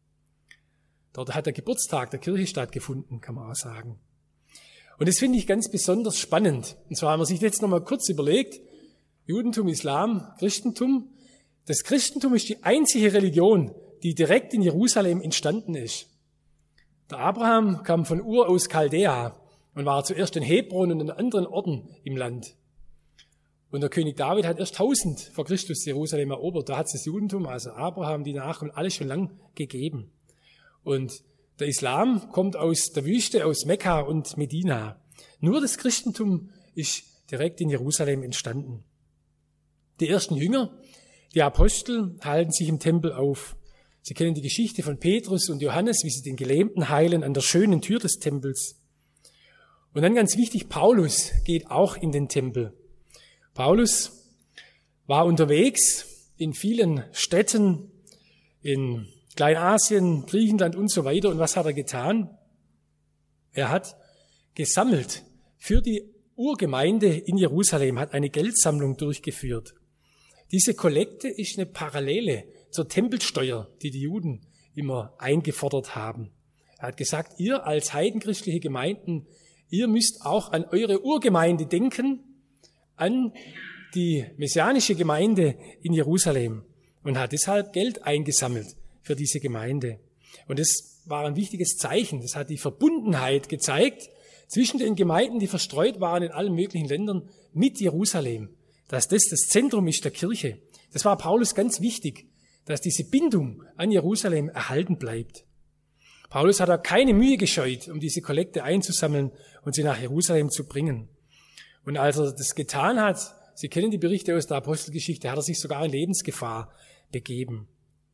Dort hat der Geburtstag der Kirche stattgefunden, kann man auch sagen. Und das finde ich ganz besonders spannend. Und zwar haben wir sich jetzt noch mal kurz überlegt, Judentum, Islam, Christentum. Das Christentum ist die einzige Religion, die direkt in Jerusalem entstanden ist. Der Abraham kam von Ur aus Chaldea und war zuerst in Hebron und an anderen Orten im Land. Und der König David hat erst 1000 vor Christus Jerusalem erobert. Da hat es das Judentum, also Abraham, die Nachkommen, alles schon lang gegeben. Und der Islam kommt aus der Wüste, aus Mekka und Medina. Nur das Christentum ist direkt in Jerusalem entstanden. Die ersten Jünger, die Apostel, halten sich im Tempel auf. Sie kennen die Geschichte von Petrus und Johannes, wie sie den Gelähmten heilen an der schönen Tür des Tempels. Und dann ganz wichtig, Paulus geht auch in den Tempel. Paulus war unterwegs in vielen Städten, in Kleinasien, Griechenland und so weiter. Und was hat er getan? Er hat gesammelt für die Urgemeinde in Jerusalem, hat eine Geldsammlung durchgeführt. Diese Kollekte ist eine Parallele zur Tempelsteuer, die die Juden immer eingefordert haben. Er hat gesagt, ihr als heidenchristliche Gemeinden, ihr müsst auch an eure Urgemeinde denken, an die messianische Gemeinde in Jerusalem und hat deshalb Geld eingesammelt für diese Gemeinde. Und das war ein wichtiges Zeichen. Das hat die Verbundenheit gezeigt zwischen den Gemeinden, die verstreut waren in allen möglichen Ländern, mit Jerusalem. Dass das das Zentrum ist der Kirche. Das war Paulus ganz wichtig, dass diese Bindung an Jerusalem erhalten bleibt. Paulus hat auch keine Mühe gescheut, um diese Kollekte einzusammeln und sie nach Jerusalem zu bringen. Und als er das getan hat, Sie kennen die Berichte aus der Apostelgeschichte, hat er sich sogar in Lebensgefahr begeben.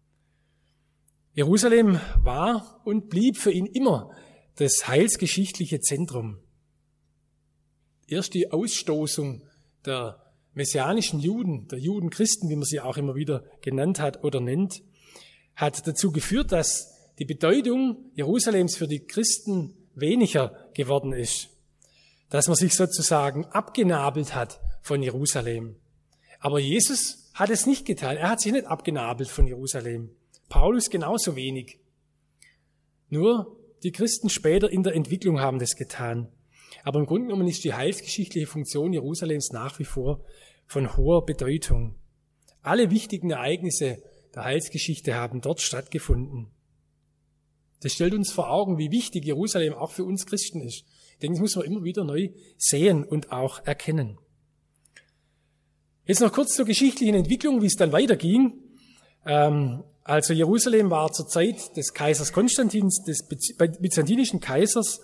Jerusalem war und blieb für ihn immer das heilsgeschichtliche Zentrum. Erst die Ausstoßung der messianischen Juden, der Judenchristen, wie man sie auch immer wieder genannt hat oder nennt, hat dazu geführt, dass die Bedeutung Jerusalems für die Christen weniger geworden ist. Dass man sich sozusagen abgenabelt hat von Jerusalem. Aber Jesus hat es nicht getan. Er hat sich nicht abgenabelt von Jerusalem. Paulus genauso wenig. Nur die Christen später in der Entwicklung haben das getan. Aber im Grunde genommen ist die heilsgeschichtliche Funktion Jerusalems nach wie vor von hoher Bedeutung. Alle wichtigen Ereignisse der Heilsgeschichte haben dort stattgefunden. Das stellt uns vor Augen, wie wichtig Jerusalem auch für uns Christen ist. Ich denke, das muss man immer wieder neu sehen und auch erkennen. Jetzt noch kurz zur geschichtlichen Entwicklung, wie es dann weiterging. Also Jerusalem war zur Zeit des Kaisers Konstantins, des byzantinischen Kaisers.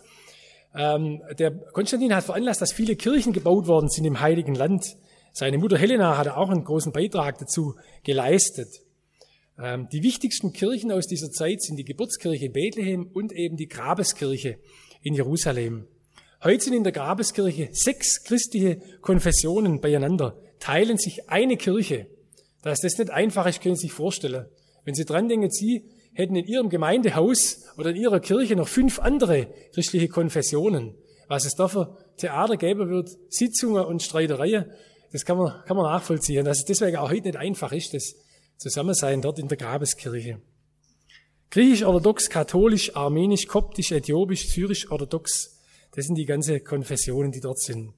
Der Konstantin hat veranlasst, dass viele Kirchen gebaut worden sind im Heiligen Land. Seine Mutter Helena hatte auch einen großen Beitrag dazu geleistet. Die wichtigsten Kirchen aus dieser Zeit sind die Geburtskirche in Bethlehem und eben die Grabeskirche in Jerusalem. Heute sind in der Grabeskirche 6 christliche Konfessionen beieinander, teilen sich eine Kirche. Dass das nicht einfach ist, können Sie sich vorstellen. Wenn Sie dran denken, Sie hätten in Ihrem Gemeindehaus oder in Ihrer Kirche noch 5 andere christliche Konfessionen. Was es da für Theater geben wird, Sitzungen und Streitereien, das kann man nachvollziehen. Dass es deswegen auch heute nicht einfach ist, das Zusammensein dort in der Grabeskirche. Griechisch-orthodox, katholisch, armenisch, koptisch, äthiopisch, syrisch-orthodox. Das sind die ganzen Konfessionen, die dort sind.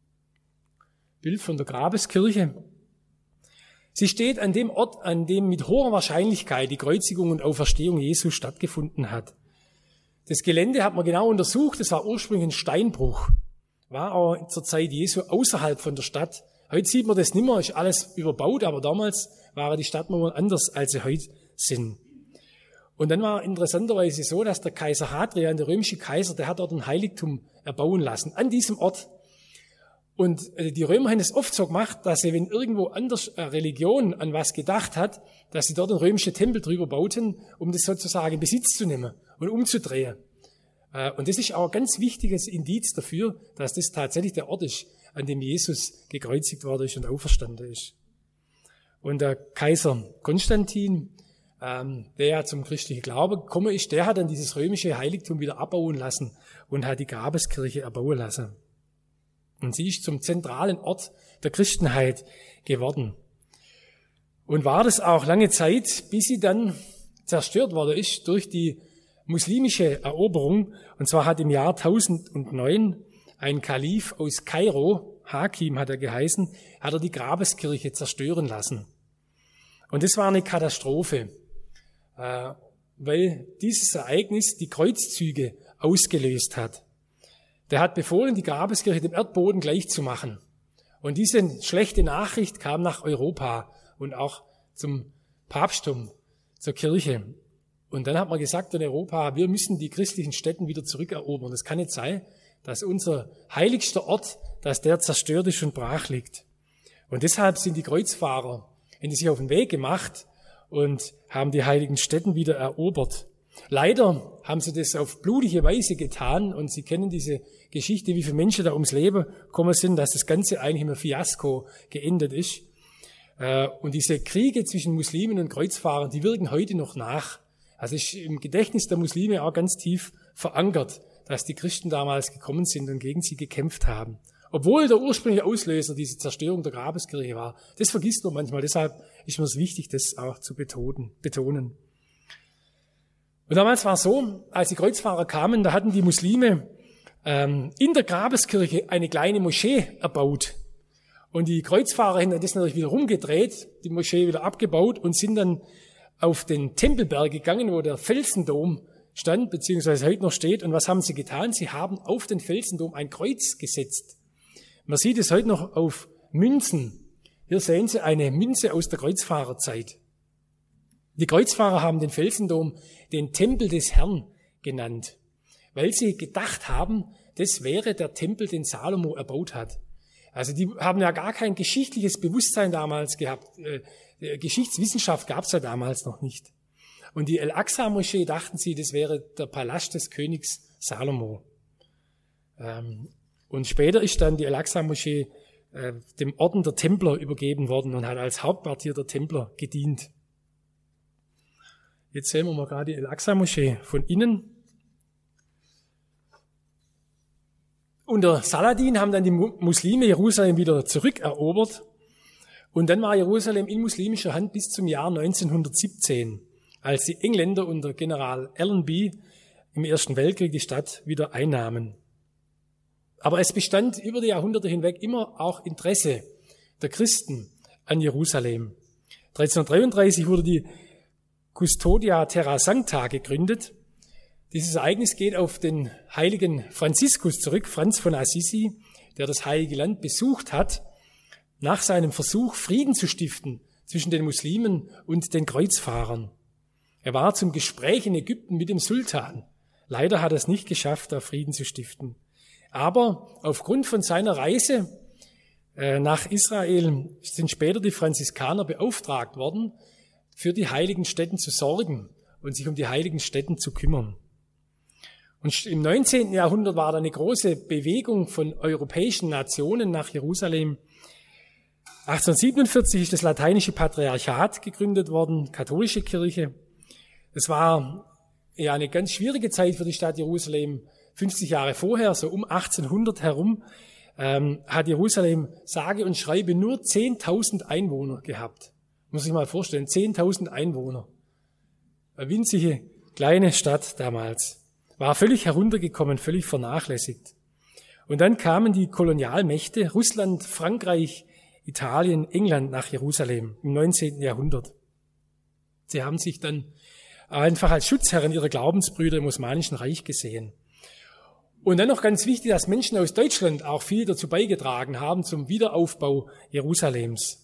Bild von der Grabeskirche. Sie steht an dem Ort, an dem mit hoher Wahrscheinlichkeit die Kreuzigung und Auferstehung Jesu stattgefunden hat. Das Gelände hat man genau untersucht. Das war ursprünglich ein Steinbruch. War aber zur Zeit Jesu außerhalb von der Stadt. Heute sieht man das nicht mehr, ist alles überbaut, aber damals waren die Stadtmauern anders, als sie heute sind. Und dann war interessanterweise so, dass der Kaiser Hadrian, der römische Kaiser, der hat dort ein Heiligtum erbauen lassen, an diesem Ort. Und die Römer haben es oft so gemacht, dass sie, wenn irgendwo anders Religion an was gedacht hat, dass sie dort einen römischen Tempel drüber bauten, um das sozusagen in Besitz zu nehmen und umzudrehen. Und das ist auch ein ganz wichtiges Indiz dafür, dass das tatsächlich der Ort ist, an dem Jesus gekreuzigt worden ist und auferstanden ist. Und der Kaiser Konstantin, der ja zum christlichen Glauben gekommen ist, der hat dann dieses römische Heiligtum wieder abbauen lassen und hat die Grabeskirche erbauen lassen. Und sie ist zum zentralen Ort der Christenheit geworden. Und war das auch lange Zeit, bis sie dann zerstört worden ist durch die muslimische Eroberung. Und zwar hat im Jahr 1009 ein Kalif aus Kairo, Hakim hat er geheißen, hat er die Grabeskirche zerstören lassen. Und das war eine Katastrophe, weil dieses Ereignis die Kreuzzüge ausgelöst hat. Der hat befohlen, die Grabeskirche dem Erdboden gleichzumachen. Und diese schlechte Nachricht kam nach Europa und auch zum Papsttum, zur Kirche. Und dann hat man gesagt in Europa, wir müssen die christlichen Stätten wieder zurückerobern. Es kann nicht sein, dass unser heiligster Ort, dass der zerstört ist und brach liegt. Und deshalb sind die Kreuzfahrer, haben die sich auf den Weg gemacht und haben die heiligen Stätten wieder erobert. Leider haben sie das auf blutige Weise getan und Sie kennen diese Geschichte, wie viele Menschen da ums Leben gekommen sind, dass das Ganze eigentlich im Fiasko geendet ist. Und diese Kriege zwischen Muslimen und Kreuzfahrern, die wirken heute noch nach. Also ist im Gedächtnis der Muslime auch ganz tief verankert, dass die Christen damals gekommen sind und gegen sie gekämpft haben. Obwohl der ursprüngliche Auslöser diese Zerstörung der Grabeskirche war. Das vergisst man manchmal, deshalb ist mir es wichtig, das auch zu betonen. Und damals war es so, als die Kreuzfahrer kamen, da hatten die Muslime in der Grabeskirche eine kleine Moschee erbaut. Und die Kreuzfahrer haben das natürlich wieder rumgedreht, die Moschee wieder abgebaut und sind dann auf den Tempelberg gegangen, wo der Felsendom stand, beziehungsweise heute noch steht. Und was haben sie getan? Sie haben auf den Felsendom ein Kreuz gesetzt. Man sieht es heute noch auf Münzen. Hier sehen Sie eine Münze aus der Kreuzfahrerzeit. Die Kreuzfahrer haben den Felsendom den Tempel des Herrn genannt, weil sie gedacht haben, das wäre der Tempel, den Salomo erbaut hat. Also die haben ja gar kein geschichtliches Bewusstsein damals gehabt. Geschichtswissenschaft gab es ja damals noch nicht. Und die El-Aqsa-Moschee dachten sie, das wäre der Palast des Königs Salomo. Und später ist dann die El-Aqsa-Moschee dem Orden der Templer übergeben worden und hat als Hauptquartier der Templer gedient. Jetzt sehen wir mal gerade die El-Aqsa-Moschee von innen. Unter Saladin haben dann die Muslime Jerusalem wieder zurückerobert. Und dann war Jerusalem in muslimischer Hand bis zum Jahr 1917, als die Engländer unter General Allenby im Ersten Weltkrieg die Stadt wieder einnahmen. Aber es bestand über die Jahrhunderte hinweg immer auch Interesse der Christen an Jerusalem. 1333 wurde die Custodia Terra Sancta gegründet. Dieses Ereignis geht auf den heiligen Franziskus zurück, Franz von Assisi, der das Heilige Land besucht hat, nach seinem Versuch, Frieden zu stiften zwischen den Muslimen und den Kreuzfahrern. Er war zum Gespräch in Ägypten mit dem Sultan. Leider hat er es nicht geschafft, da Frieden zu stiften. Aber aufgrund von seiner Reise nach Israel sind später die Franziskaner beauftragt worden, für die heiligen Stätten zu sorgen und sich um die heiligen Stätten zu kümmern. Und im 19. Jahrhundert war da eine große Bewegung von europäischen Nationen nach Jerusalem. 1847 ist das lateinische Patriarchat gegründet worden, katholische Kirche. Es war ja eine ganz schwierige Zeit für die Stadt Jerusalem. 50 Jahre vorher, so um 1800 herum, hat Jerusalem sage und schreibe nur 10.000 Einwohner gehabt. Muss ich mal vorstellen, 10.000 Einwohner. Eine winzige kleine Stadt damals. War völlig heruntergekommen, völlig vernachlässigt. Und dann kamen die Kolonialmächte, Russland, Frankreich, Italien, England nach Jerusalem im 19. Jahrhundert. Sie haben sich dann einfach als Schutzherren ihrer Glaubensbrüder im Osmanischen Reich gesehen. Und dann noch ganz wichtig, dass Menschen aus Deutschland auch viel dazu beigetragen haben zum Wiederaufbau Jerusalems.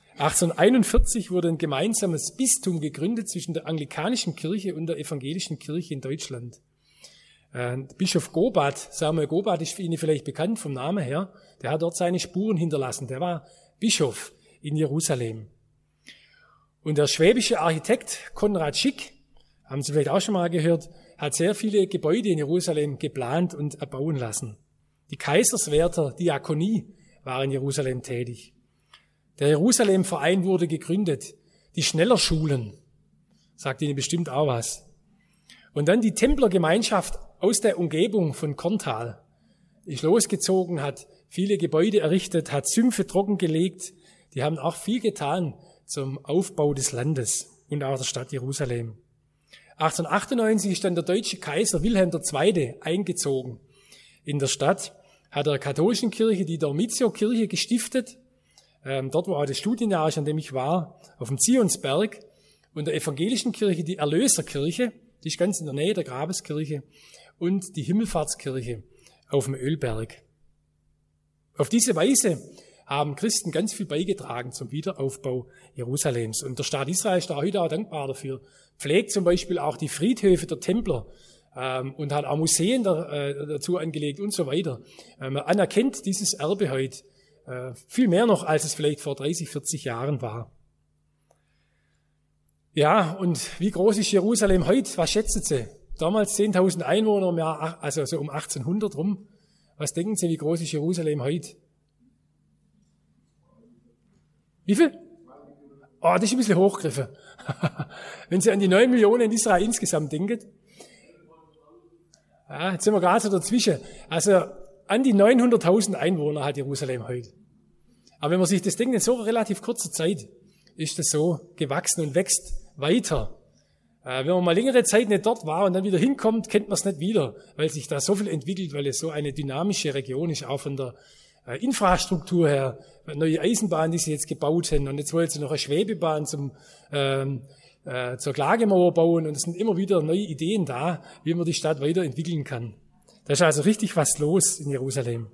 1841 wurde ein gemeinsames Bistum gegründet zwischen der anglikanischen Kirche und der evangelischen Kirche in Deutschland. Bischof Gobat, Samuel Gobat ist für Ihnen vielleicht bekannt vom Namen her, der hat dort seine Spuren hinterlassen. Der war Bischof in Jerusalem. Und der schwäbische Architekt Konrad Schick, haben Sie vielleicht auch schon mal gehört, hat sehr viele Gebäude in Jerusalem geplant und erbauen lassen. Die Kaiserswerther Diakonie war in Jerusalem tätig. Der Jerusalem-Verein wurde gegründet. Die Schnellerschulen, sagt Ihnen bestimmt auch was. Und dann die Templergemeinschaft aus der Umgebung von Korntal ist losgezogen, hat viele Gebäude errichtet, hat Sümpfe trockengelegt. Die haben auch viel getan zum Aufbau des Landes und auch der Stadt Jerusalem. 1898 ist dann der deutsche Kaiser Wilhelm II. Eingezogen in der Stadt, hat der katholischen Kirche die Dormitio-Kirche gestiftet, dort wo auch das Studienjahr ist, an dem ich war, auf dem Zionsberg, und der evangelischen Kirche die Erlöserkirche, die ist ganz in der Nähe der Grabeskirche, und die Himmelfahrtskirche auf dem Ölberg. Auf diese Weise haben Christen ganz viel beigetragen zum Wiederaufbau Jerusalems. Und der Staat Israel ist da heute auch dankbar dafür. Pflegt zum Beispiel auch die Friedhöfe der Templer und hat auch Museen dazu angelegt und so weiter. Man anerkennt dieses Erbe heute viel mehr noch, als es vielleicht vor 30, 40 Jahren war. Ja, und wie groß ist Jerusalem heute? Was schätzen Sie? Damals 10.000 Einwohner im Jahr, also so um 1800 rum. Was denken Sie, wie groß ist Jerusalem heute? Wie viel? Oh, das ist ein bisschen hochgegriffen. Wenn Sie an die 9 Millionen in Israel insgesamt denken. Ja, jetzt sind wir gerade so dazwischen. Also an die 900.000 Einwohner hat Jerusalem heute. Aber wenn man sich das denkt, in so relativ kurzer Zeit ist das so gewachsen und wächst weiter. Wenn man mal längere Zeit nicht dort war und dann wieder hinkommt, kennt man es nicht wieder, weil sich da so viel entwickelt, weil es so eine dynamische Region ist, auch von der Infrastruktur her. Eine neue Eisenbahn, die sie jetzt gebaut haben, und jetzt wollen sie noch eine Schwebebahn zur Klagemauer bauen, und es sind immer wieder neue Ideen da, wie man die Stadt weiterentwickeln kann. Da ist also richtig was los in Jerusalem.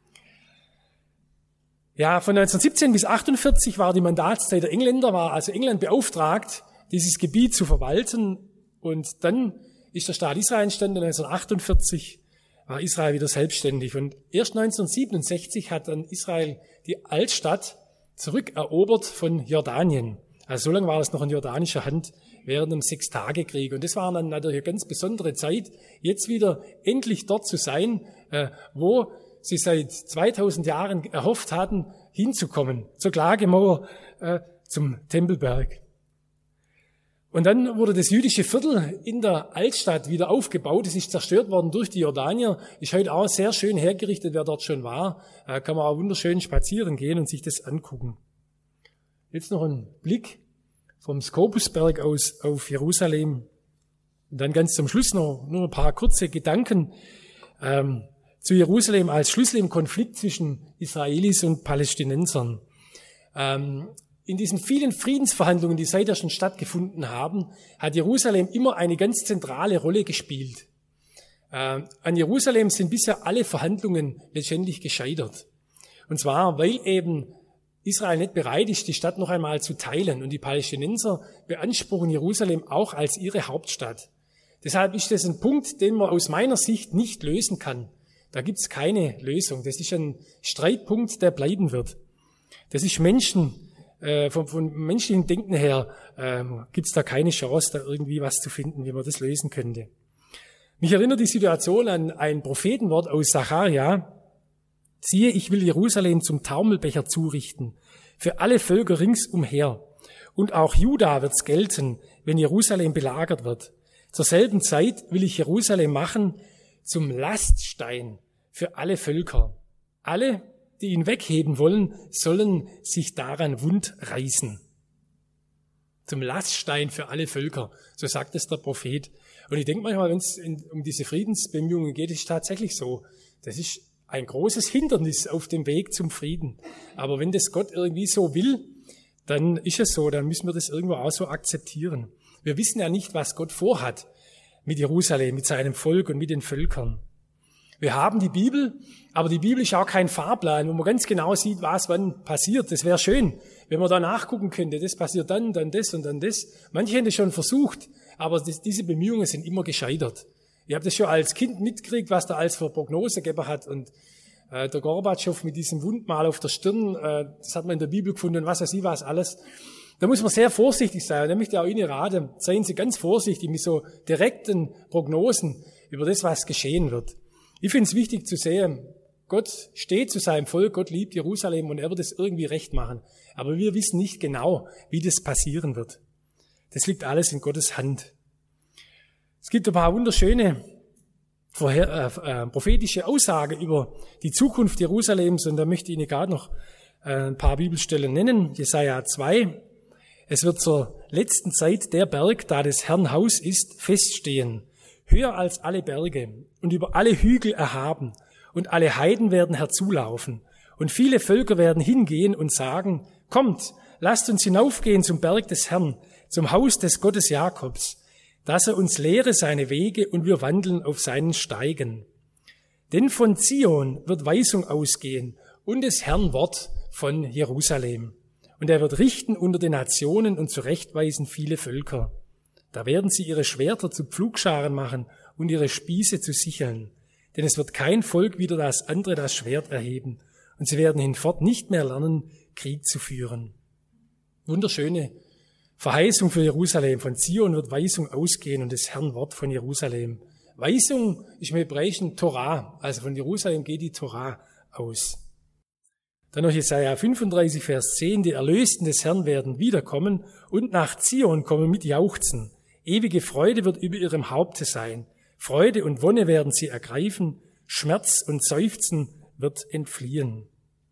Ja, von 1917 bis 1948 war die Mandatszeit der Engländer, war also England beauftragt, dieses Gebiet zu verwalten, und dann ist der Staat Israel entstanden. 1948 war Israel wieder selbstständig, und erst 1967 hat dann Israel die Altstadt zurückerobert von Jordanien. Also so lange war das noch in jordanischer Hand während dem Sechstagekrieg, und das war dann natürlich eine ganz besondere Zeit, jetzt wieder endlich dort zu sein, wo sie seit 2000 Jahren erhofft hatten, hinzukommen, zur Klagemauer, zum Tempelberg. Und dann wurde das jüdische Viertel in der Altstadt wieder aufgebaut. Es ist zerstört worden durch die Jordanier. Ist heute auch sehr schön hergerichtet, wer dort schon war. Kann man auch wunderschön spazieren gehen und sich das angucken. Jetzt noch ein Blick vom Skopusberg aus auf Jerusalem. Und dann ganz zum Schluss noch nur ein paar kurze Gedanken zu Jerusalem als Schlüssel im Konflikt zwischen Israelis und Palästinensern. In diesen vielen Friedensverhandlungen, die seither schon stattgefunden haben, hat Jerusalem immer eine ganz zentrale Rolle gespielt. An Jerusalem sind bisher alle Verhandlungen letztendlich gescheitert. Und zwar, weil eben Israel nicht bereit ist, die Stadt noch einmal zu teilen. Und die Palästinenser beanspruchen Jerusalem auch als ihre Hauptstadt. Deshalb ist das ein Punkt, den man aus meiner Sicht nicht lösen kann. Da gibt es keine Lösung. Das ist ein Streitpunkt, der bleiben wird. Das ist Menschen vom menschlichen Denken her gibt's da keine Chance, da irgendwie was zu finden, wie man das lösen könnte. Mich erinnert die Situation an ein Prophetenwort aus Sacharja. Siehe, ich will Jerusalem zum Taumelbecher zurichten, für alle Völker ringsumher. Und auch Juda wird's gelten, wenn Jerusalem belagert wird. Zur selben Zeit will ich Jerusalem machen zum Laststein für alle Völker. Alle, die ihn wegheben wollen, sollen sich daran wund reißen. Zum Laststein für alle Völker, so sagt es der Prophet. Und ich denke manchmal, wenn es um diese Friedensbemühungen geht, ist es tatsächlich so. Das ist ein großes Hindernis auf dem Weg zum Frieden. Aber wenn das Gott irgendwie so will, dann ist es so, dann müssen wir das irgendwo auch so akzeptieren. Wir wissen ja nicht, was Gott vorhat mit Jerusalem, mit seinem Volk und mit den Völkern. Wir haben die Bibel, aber die Bibel ist auch kein Fahrplan, wo man ganz genau sieht, was wann passiert. Das wäre schön, wenn man da nachgucken könnte. Das passiert dann das und dann das. Manche haben das schon versucht, aber diese Bemühungen sind immer gescheitert. Ich habe das schon als Kind mitgekriegt, was da alles für Prognose gegeben hat. Und der Gorbatschow mit diesem Wundmal auf der Stirn, das hat man in der Bibel gefunden und was weiß ich was alles. Da muss man sehr vorsichtig sein. Und da möchte ich auch Ihnen raten, seien Sie ganz vorsichtig mit so direkten Prognosen über das, was geschehen wird. Ich finde es wichtig zu sehen, Gott steht zu seinem Volk, Gott liebt Jerusalem und er wird es irgendwie recht machen. Aber wir wissen nicht genau, wie das passieren wird. Das liegt alles in Gottes Hand. Es gibt ein paar wunderschöne prophetische Aussagen über die Zukunft Jerusalems und da möchte ich Ihnen gerade noch ein paar Bibelstellen nennen. Jesaja 2. Es wird zur letzten Zeit der Berg, da des Herrn Haus ist, feststehen, höher als alle Berge und über alle Hügel erhaben, und alle Heiden werden herzulaufen, und viele Völker werden hingehen und sagen, kommt, lasst uns hinaufgehen zum Berg des Herrn, zum Haus des Gottes Jakobs, dass er uns lehre seine Wege und wir wandeln auf seinen Steigen. Denn von Zion wird Weisung ausgehen und des Herrn Wort von Jerusalem. Und er wird richten unter den Nationen und zurechtweisen viele Völker. Da werden sie ihre Schwerter zu Pflugscharen machen und ihre Spieße zu Sicheln. Denn es wird kein Volk wider das andere das Schwert erheben. Und sie werden hinfort nicht mehr lernen, Krieg zu führen. Wunderschöne Verheißung für Jerusalem. Von Zion wird Weisung ausgehen und des Herrn Wort von Jerusalem. Weisung ist im Hebräischen Torah. Also von Jerusalem geht die Torah aus. Dann noch Jesaja 35, Vers 10. Die Erlösten des Herrn werden wiederkommen und nach Zion kommen mit Jauchzen. Ewige Freude wird über ihrem Haupte sein. Freude und Wonne werden sie ergreifen. Schmerz und Seufzen wird entfliehen.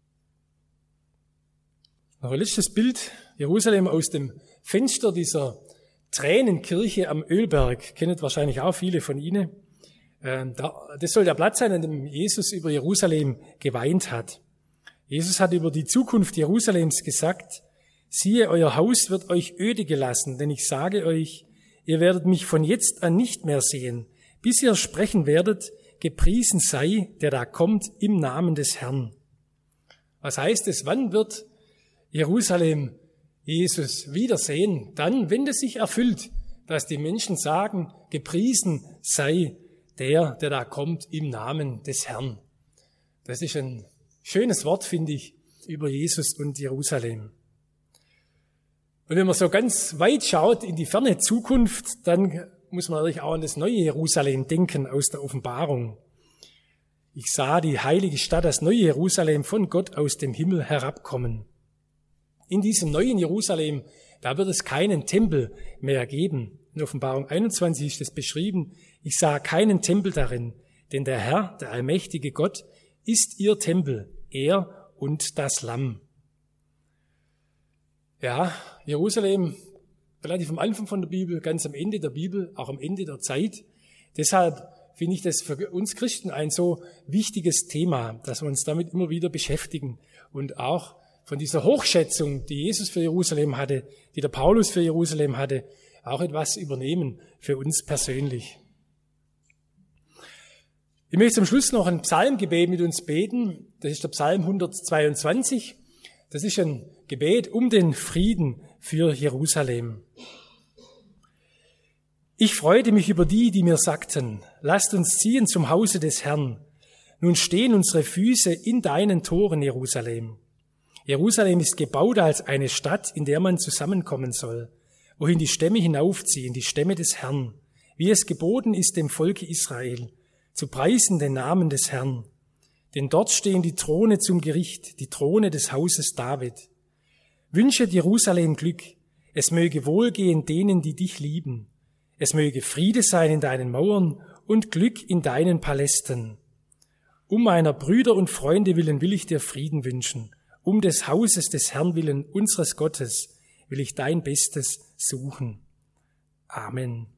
Noch ein letztes Bild. Jerusalem aus dem Fenster dieser Tränenkirche am Ölberg. Kennt wahrscheinlich auch viele von Ihnen. Das soll der Platz sein, an dem Jesus über Jerusalem geweint hat. Jesus hat über die Zukunft Jerusalems gesagt, siehe, euer Haus wird euch öde gelassen, denn ich sage euch, ihr werdet mich von jetzt an nicht mehr sehen, bis ihr sprechen werdet, gepriesen sei, der da kommt im Namen des Herrn. Was heißt es, wann wird Jerusalem Jesus wiedersehen? Dann, wenn es sich erfüllt, dass die Menschen sagen, gepriesen sei der da kommt im Namen des Herrn. Das ist ein schönes Wort, finde ich, über Jesus und Jerusalem. Und wenn man so ganz weit schaut in die ferne Zukunft, dann muss man natürlich auch an das neue Jerusalem denken aus der Offenbarung. Ich sah die heilige Stadt, das neue Jerusalem, von Gott aus dem Himmel herabkommen. In diesem neuen Jerusalem, da wird es keinen Tempel mehr geben. In Offenbarung 21 ist es beschrieben, ich sah keinen Tempel darin, denn der Herr, der allmächtige Gott, ist ihr Tempel, er und das Lamm. Ja, Jerusalem, relativ am Anfang von der Bibel, ganz am Ende der Bibel, auch am Ende der Zeit. Deshalb finde ich das für uns Christen ein so wichtiges Thema, dass wir uns damit immer wieder beschäftigen und auch von dieser Hochschätzung, die Jesus für Jerusalem hatte, die der Paulus für Jerusalem hatte, auch etwas übernehmen für uns persönlich. Ich möchte zum Schluss noch ein Psalmgebet mit uns beten. Das ist der Psalm 122. Das ist ein Gebet um den Frieden für Jerusalem. Ich freute mich über die, die mir sagten, lasst uns ziehen zum Hause des Herrn. Nun stehen unsere Füße in deinen Toren, Jerusalem. Jerusalem ist gebaut als eine Stadt, in der man zusammenkommen soll, wohin die Stämme hinaufziehen, die Stämme des Herrn, wie es geboten ist dem Volke Israel, zu preisen den Namen des Herrn. Denn dort stehen die Throne zum Gericht, die Throne des Hauses David. Wünsche Jerusalem Glück, es möge wohlgehen denen, die dich lieben. Es möge Friede sein in deinen Mauern und Glück in deinen Palästen. Um meiner Brüder und Freunde willen will ich dir Frieden wünschen. Um des Hauses des Herrn willen, unseres Gottes, will ich dein Bestes suchen. Amen.